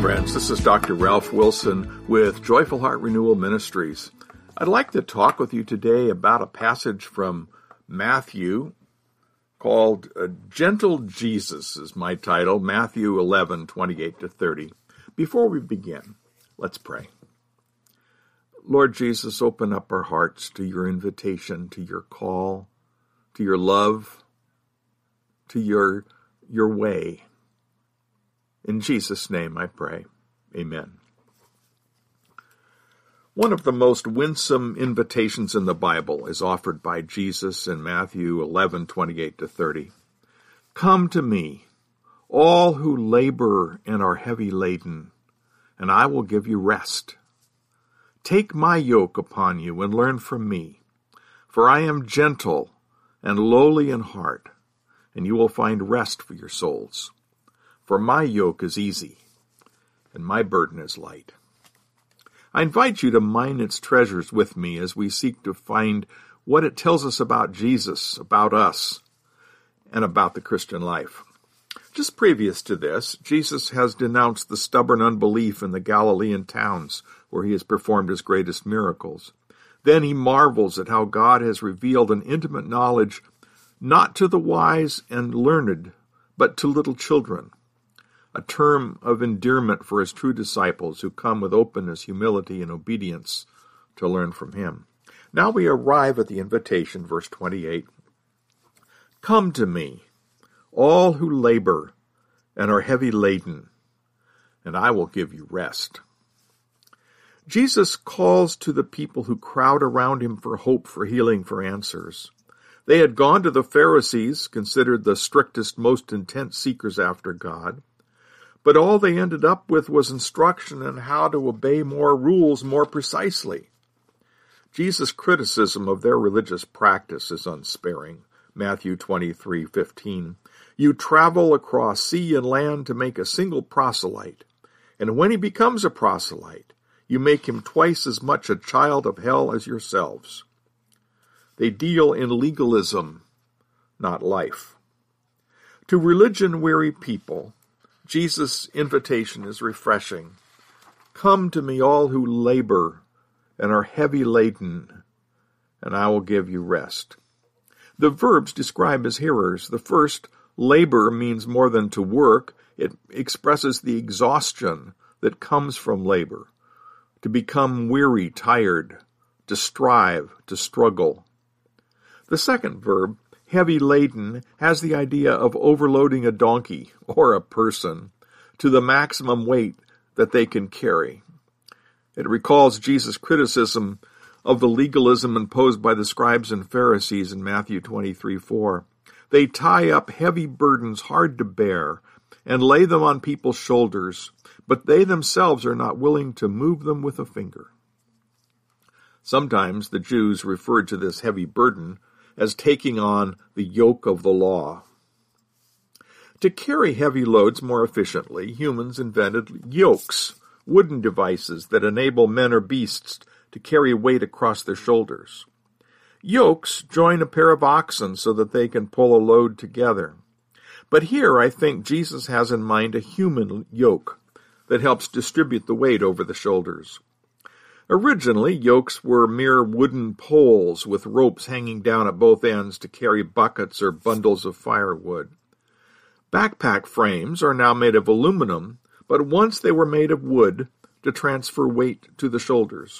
friends. This is Dr. Ralph Wilson with Joyful Heart Renewal Ministries. I'd like to talk with you today about a passage from Matthew called Gentle Jesus is my title, Matthew 11:28-30. Before we begin, let's pray. Lord Jesus, open up our hearts to your invitation, to your call, to your love, to your way. In Jesus' name I pray. Amen. One of the most winsome invitations in the Bible is offered by Jesus in Matthew 11:28-30. Come to me, all who labor and are heavy laden, and I will give you rest. Take my yoke upon you and learn from me, for I am gentle and lowly in heart, and you will find rest for your souls. For my yoke is easy, and my burden is light. I invite you to mine its treasures with me as we seek to find what it tells us about Jesus, about us, and about the Christian life. Just previous to this, Jesus has denounced the stubborn unbelief in the Galilean towns where he has performed his greatest miracles. Then he marvels at how God has revealed an intimate knowledge not to the wise and learned, but to little children, a term of endearment for his true disciples who come with openness, humility, and obedience to learn from him. Now we arrive at the invitation, verse 28. Come to me, all who labor and are heavy laden, and I will give you rest. Jesus calls to the people who crowd around him for hope, for healing, for answers. They had gone to the Pharisees, considered the strictest, most intense seekers after God. But all they ended up with was instruction on how to obey more rules more precisely. Jesus' criticism of their religious practice is unsparing. Matthew 23:15. You travel across sea and land to make a single proselyte, and when he becomes a proselyte, you make him twice as much a child of hell as yourselves. They deal in legalism, not life. To religion-weary people, Jesus' invitation is refreshing. Come to me, all who labor and are heavy laden, and I will give you rest. The verbs describe his hearers. The first, labor, means more than to work. It expresses the exhaustion that comes from labor, to become weary, tired, to strive, to struggle. The second verb, heavy laden, has the idea of overloading a donkey or a person to the maximum weight that they can carry. It recalls Jesus' criticism of the legalism imposed by the scribes and Pharisees in Matthew 23:4. They tie up heavy burdens hard to bear and lay them on people's shoulders, but they themselves are not willing to move them with a finger. Sometimes the Jews referred to this heavy burden as taking on the yoke of the law. To carry heavy loads more efficiently, humans invented yokes, wooden devices that enable men or beasts to carry weight across their shoulders. Yokes join a pair of oxen so that they can pull a load together. But here I think Jesus has in mind a human yoke that helps distribute the weight over the shoulders. Originally, yokes were mere wooden poles with ropes hanging down at both ends to carry buckets or bundles of firewood. Backpack frames are now made of aluminum, but once they were made of wood to transfer weight to the shoulders.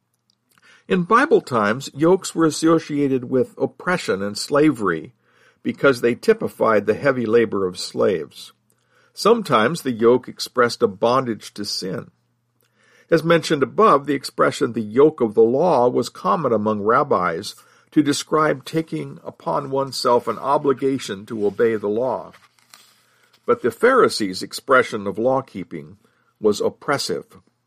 In Bible times, yokes were associated with oppression and slavery because they typified the heavy labor of slaves. Sometimes the yoke expressed a bondage to sin. As mentioned above, the expression the yoke of the law was common among rabbis to describe taking upon oneself an obligation to obey the law. But the Pharisees' expression of law-keeping was oppressive.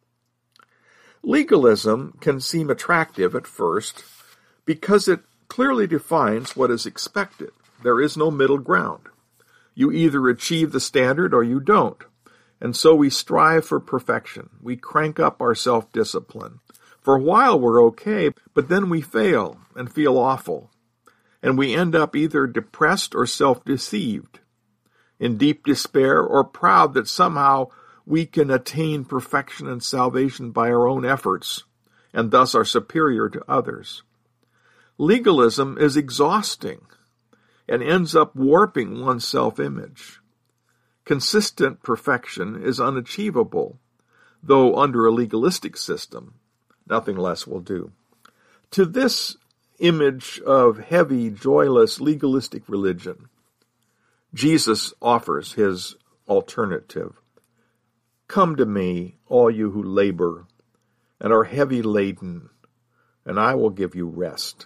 Legalism can seem attractive at first because it clearly defines what is expected. There is no middle ground. You either achieve the standard or you don't. And so we strive for perfection. We crank up our self-discipline. For a while we're okay, but then we fail and feel awful. And we end up either depressed or self-deceived, in deep despair or proud that somehow we can attain perfection and salvation by our own efforts, and thus are superior to others. Legalism is exhausting and ends up warping one's self-image. Consistent perfection is unachievable, though under a legalistic system, nothing less will do. To this image of heavy, joyless, legalistic religion, Jesus offers his alternative. Come to me, all you who labor and are heavy laden, and I will give you rest.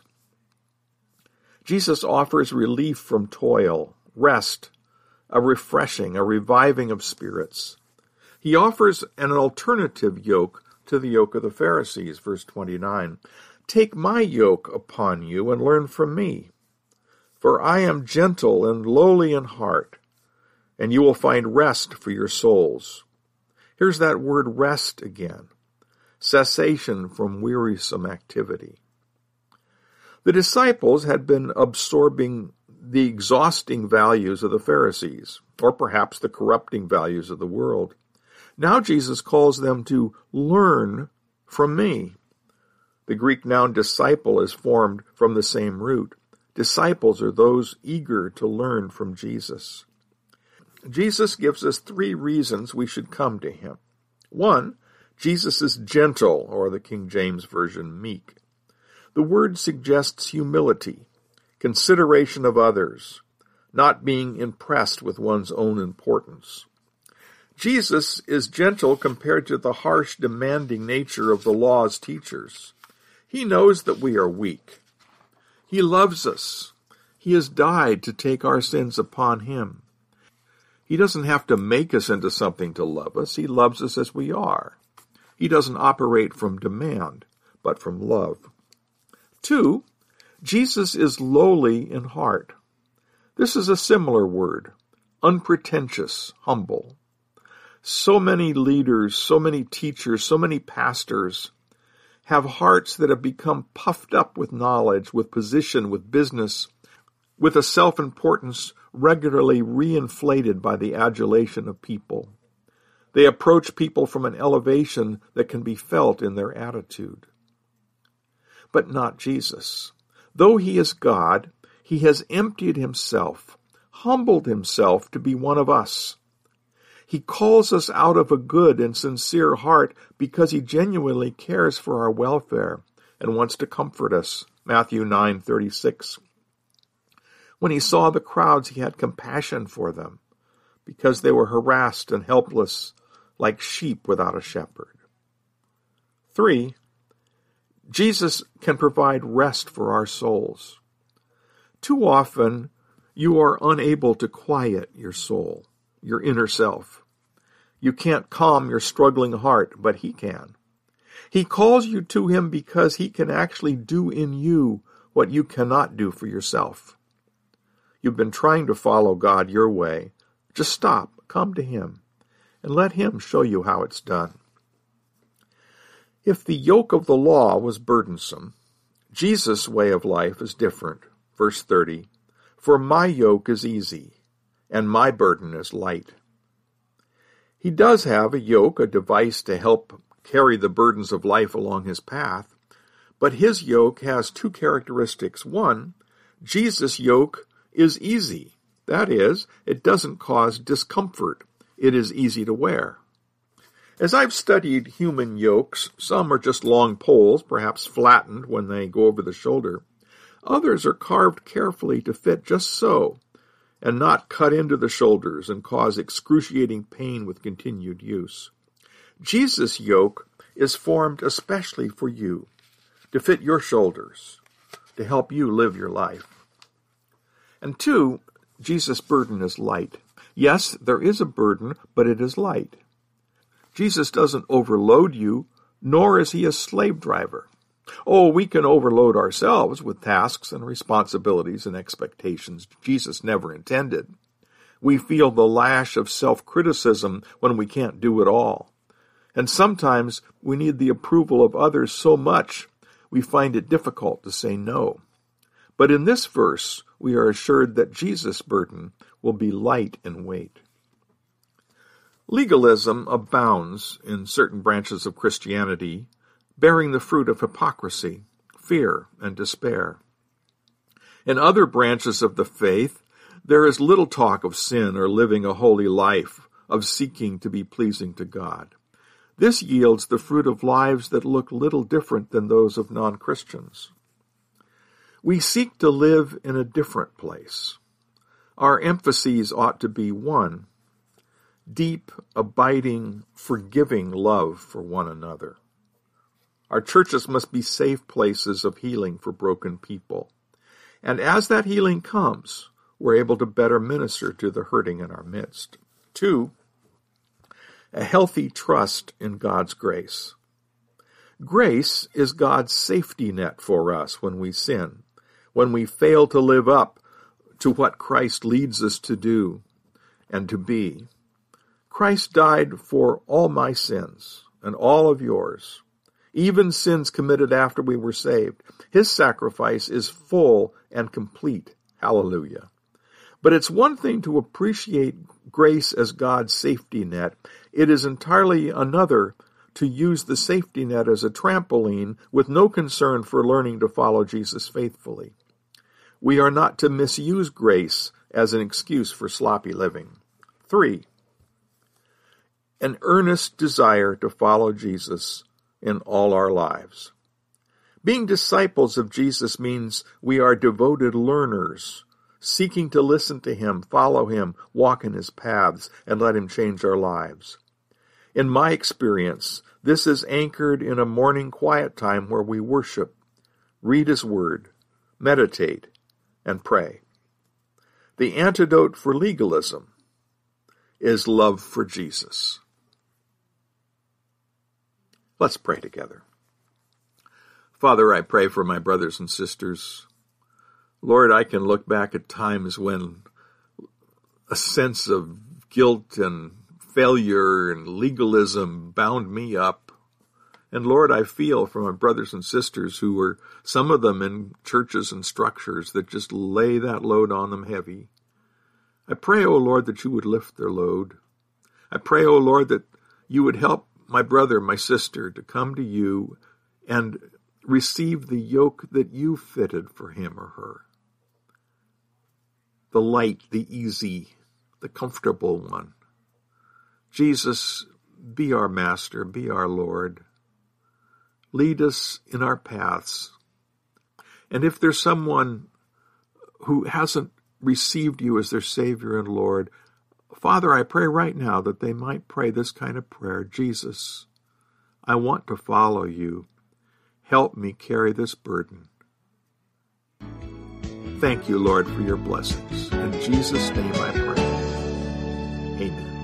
Jesus offers relief from toil, rest, a refreshing, a reviving of spirits. He offers an alternative yoke to the yoke of the Pharisees, verse 29. Take my yoke upon you and learn from me, for I am gentle and lowly in heart, and you will find rest for your souls. Here's that word rest again, cessation from wearisome activity. The disciples had been absorbing the exhausting values of the Pharisees, or perhaps the corrupting values of the world. Now Jesus calls them to learn from me. The Greek noun disciple is formed from the same root. Disciples are those eager to learn from Jesus. Jesus gives us 3 reasons we should come to him. 1, Jesus is gentle, or the King James Version, meek. The word suggests humility, consideration of others, not being impressed with one's own importance. Jesus is gentle compared to the harsh, demanding nature of the law's teachers. He knows that we are weak. He loves us. He has died to take our sins upon him. He doesn't have to make us into something to love us. He loves us as we are. He doesn't operate from demand, but from love. 2, Jesus is lowly in heart. This is a similar word, unpretentious, humble. So many leaders, so many teachers, so many pastors have hearts that have become puffed up with knowledge, with position, with business, with a self-importance regularly reinflated by the adulation of people. They approach people from an elevation that can be felt in their attitude. But not Jesus. Though he is God, he has emptied himself, humbled himself to be one of us. He calls us out of a good and sincere heart because he genuinely cares for our welfare and wants to comfort us. Matthew 9:36. When he saw the crowds, he had compassion for them because they were harassed and helpless like sheep without a shepherd. 3, Jesus can provide rest for our souls. Too often, you are unable to quiet your soul, your inner self. You can't calm your struggling heart, but he can. He calls you to him because he can actually do in you what you cannot do for yourself. You've been trying to follow God your way. Just stop, come to him, and let him show you how it's done. If the yoke of the law was burdensome, Jesus' way of life is different. Verse 30, for my yoke is easy, and my burden is light. He does have a yoke, a device to help carry the burdens of life along his path, but his yoke has 2 characteristics. 1, Jesus' yoke is easy. That is, it doesn't cause discomfort. It is easy to wear. As I've studied human yokes, some are just long poles, perhaps flattened when they go over the shoulder. Others are carved carefully to fit just so, and not cut into the shoulders and cause excruciating pain with continued use. Jesus' yoke is formed especially for you, to fit your shoulders, to help you live your life. And 2, Jesus' burden is light. Yes, there is a burden, but it is light. Jesus doesn't overload you, nor is he a slave driver. Oh, we can overload ourselves with tasks and responsibilities and expectations Jesus never intended. We feel the lash of self-criticism when we can't do it all. And sometimes we need the approval of others so much we find it difficult to say no. But in this verse, we are assured that Jesus' burden will be light in weight. Legalism abounds in certain branches of Christianity, bearing the fruit of hypocrisy, fear, and despair. In other branches of the faith, there is little talk of sin or living a holy life, of seeking to be pleasing to God. This yields the fruit of lives that look little different than those of non-Christians. We seek to live in a different place. Our emphases ought to be one, deep, abiding, forgiving love for one another. Our churches must be safe places of healing for broken people. And as that healing comes, we're able to better minister to the hurting in our midst. 2, a healthy trust in God's grace. Grace is God's safety net for us when we sin, when we fail to live up to what Christ leads us to do and to be. Christ died for all my sins and all of yours, even sins committed after we were saved. His sacrifice is full and complete. Hallelujah. But it's one thing to appreciate grace as God's safety net. It is entirely another to use the safety net as a trampoline with no concern for learning to follow Jesus faithfully. We are not to misuse grace as an excuse for sloppy living. 3, an earnest desire to follow Jesus in all our lives. Being disciples of Jesus means we are devoted learners, seeking to listen to him, follow him, walk in his paths, and let him change our lives. In my experience, this is anchored in a morning quiet time where we worship, read his word, meditate, and pray. The antidote for legalism is love for Jesus. Let's pray together. Father, I pray for my brothers and sisters. Lord, I can look back at times when a sense of guilt and failure and legalism bound me up. And Lord, I feel for my brothers and sisters who were, some of them in churches and structures that just lay that load on them heavy. I pray, O Lord, that you would lift their load. I pray, O Lord, that you would help my brother, my sister, to come to you and receive the yoke that you fitted for him or her. The light, the easy, the comfortable one. Jesus, be our master, be our Lord. Lead us in our paths. And if there's someone who hasn't received you as their Savior and Lord, Father, I pray right now that they might pray this kind of prayer. Jesus, I want to follow you. Help me carry this burden. Thank you, Lord, for your blessings. In Jesus' name I pray. Amen.